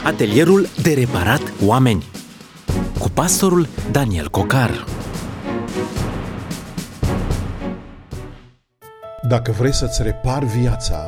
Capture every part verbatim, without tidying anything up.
Atelierul de reparat oameni cu pastorul Daniel Cocar. Dacă vrei să-ți repari viața,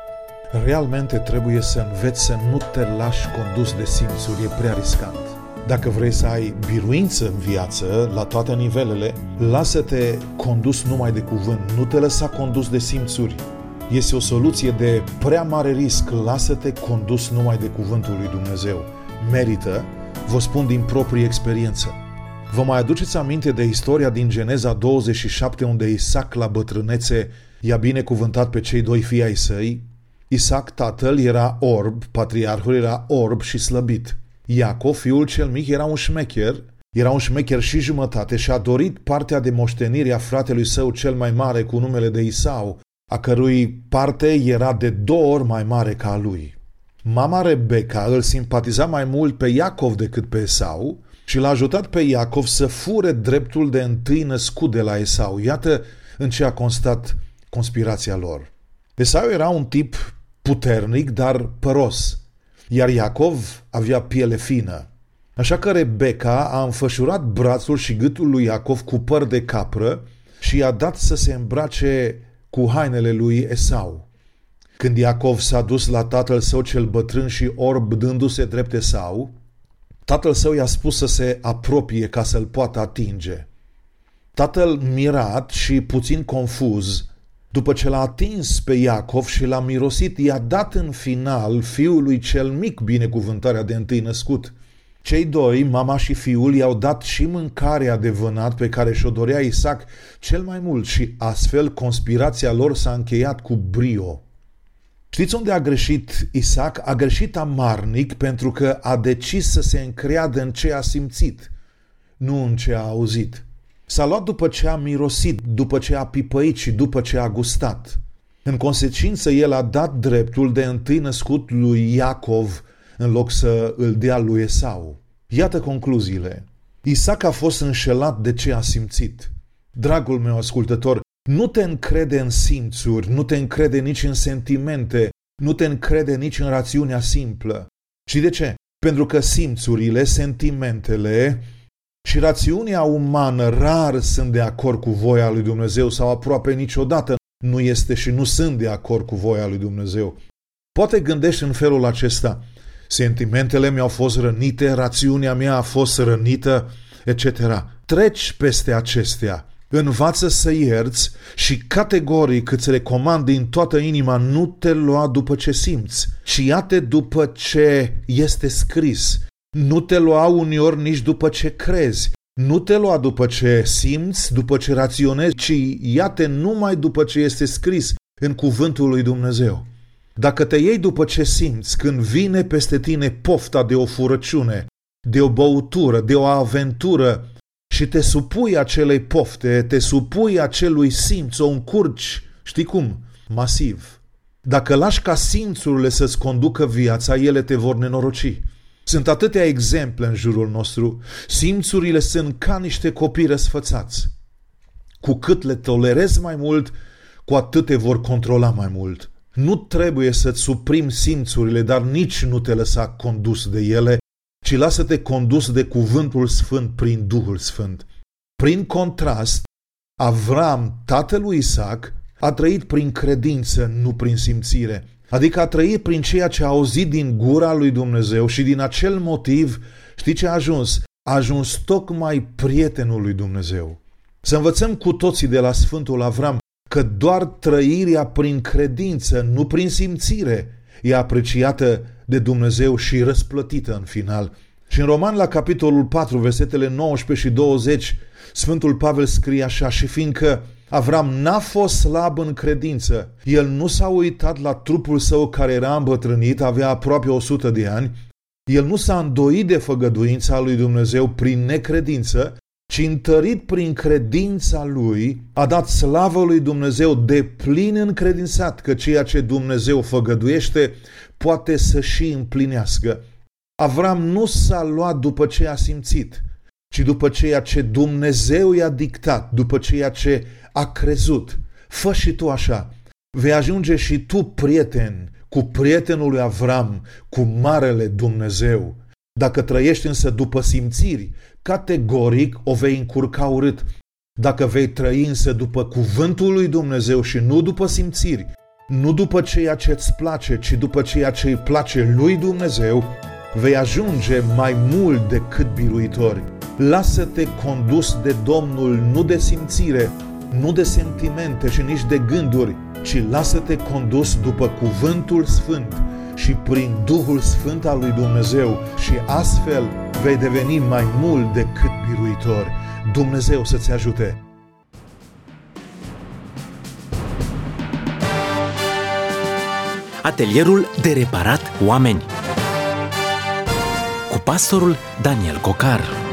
realmente trebuie să înveți să nu te lași condus de simțuri, e prea riscant. Dacă vrei să ai biruință în viață, la toate nivelele, lasă-te condus numai de cuvânt, nu te lăsa condus de simțuri. Este o soluție de prea mare risc, lasă-te condus numai de cuvântul lui Dumnezeu. Merită, vă spun din proprie experiență. Vă mai aduceți aminte de istoria din Geneza douăzeci și șapte, unde Isaac la bătrânețe i-a binecuvântat pe cei doi fii ai săi? Isaac, tatăl, era orb, patriarhul era orb și slăbit. Iacov, fiul cel mic, era un șmecher, era un șmecher și jumătate și a dorit partea de moștenire a fratelui său cel mai mare cu numele de Isau, a cărui parte era de două ori mai mare ca a lui. Mama Rebecca îl simpatiza mai mult pe Iacov decât pe Esau și l-a ajutat pe Iacov să fure dreptul de întâi născut de la Esau. Iată în ce a constat conspirația lor. Esau era un tip puternic, dar păros, iar Iacov avea piele fină. Așa că Rebecca a înfășurat brațul și gâtul lui Iacov cu păr de capră și i-a dat să se îmbrace cu hainele lui Esau. Când Iacov s-a dus la tatăl său cel bătrân și orb, dându-se drept Esau, tatăl său i-a spus să se apropie ca să-l poată atinge. Tatăl, mirat și puțin confuz, după ce l-a atins pe Iacov și l-a mirosit, i-a dat în final fiului cel mic binecuvântarea de întâi născut. Cei doi, mama și fiul, i-au dat și mâncarea de vânat pe care și-o dorea Isaac cel mai mult și astfel conspirația lor s-a încheiat cu brio. Știți unde a greșit Isaac? A greșit amarnic pentru că a decis să se încreadă în ce a simțit, nu în ce a auzit. S-a luat după ce a mirosit, după ce a pipăit și după ce a gustat. În consecință, el a dat dreptul de întâi născut lui Iacov în loc să îl dea lui Esau. Iată concluziile. Isaac a fost înșelat de ce a simțit. Dragul meu ascultător, nu te încrede în simțuri, nu te încrede nici în sentimente, nu te încrede nici în rațiunea simplă. Și de ce? Pentru că simțurile, sentimentele și rațiunea umană rar sunt de acord cu voia lui Dumnezeu sau aproape niciodată nu este și nu sunt de acord cu voia lui Dumnezeu. Poate gândești în felul acesta: sentimentele mi-au fost rănite, rațiunea mea a fost rănită, et cetera. Treci peste acestea, învață să ierți și categoric îți recomand din toată inima: nu te lua după ce simți, ci ia-te după ce este scris. Nu te lua uneori nici după ce crezi. Nu te lua după ce simți, după ce raționezi, ci ia-te numai după ce este scris în cuvântul lui Dumnezeu. Dacă te iei după ce simți, când vine peste tine pofta de o furăciune, de o băutură, de o aventură și te supui acelei pofte, te supui acelui simț, o încurci, știi cum? Masiv. Dacă lași ca simțurile să-ți conducă viața, ele te vor nenoroci. Sunt atâtea exemple în jurul nostru. Simțurile sunt ca niște copii răsfățați. Cu cât le tolerezi mai mult, cu atât te vor controla mai mult. Nu trebuie să-ți suprimi simțurile, dar nici nu te lăsa condus de ele, ci lasă-te condus de cuvântul sfânt prin Duhul Sfânt. Prin contrast, Avram, tatăl lui Isaac, a trăit prin credință, nu prin simțire. Adică a trăit prin ceea ce a auzit din gura lui Dumnezeu și din acel motiv, știi ce a ajuns? A ajuns tocmai prietenul lui Dumnezeu. Să învățăm cu toții de la Sfântul Avram că doar trăirea prin credință, nu prin simțire, e apreciată de Dumnezeu și răsplătită în final. Și în Roman, la capitolul patru, versetele nouăsprezece și douăzeci, Sfântul Pavel scrie așa: și fiindcă Avram n-a fost slab în credință, el nu s-a uitat la trupul său care era îmbătrânit, avea aproape o sută de ani, el nu s-a îndoit de făgăduința lui Dumnezeu prin necredință, ci întărit prin credința lui, a dat slavă lui Dumnezeu de plin încredințat că ceea ce Dumnezeu făgăduiește poate să și împlinească. Avram nu s-a luat după ce a simțit, ci după ceea ce Dumnezeu i-a dictat, după ceea ce a crezut. Fă și tu așa. Vei ajunge și tu prieten cu prietenul lui Avram, cu Marele Dumnezeu. Dacă trăiești însă după simțiri, categoric o vei încurca urât. Dacă vei trăi însă după cuvântul lui Dumnezeu și nu după simțiri, nu după ceea ce îți place, ci după ceea ce îi place lui Dumnezeu, vei ajunge mai mult decât biruitori. Lasă-te condus de Domnul, nu de simțire, nu de sentimente și nici de gânduri, ci lasă-te condus după cuvântul sfânt și prin Duhul Sfânt al lui Dumnezeu și astfel vei deveni mai mult decât biruitor. Dumnezeu să-ți ajute! Atelierul de reparat oameni cu pastorul Daniel Cocar.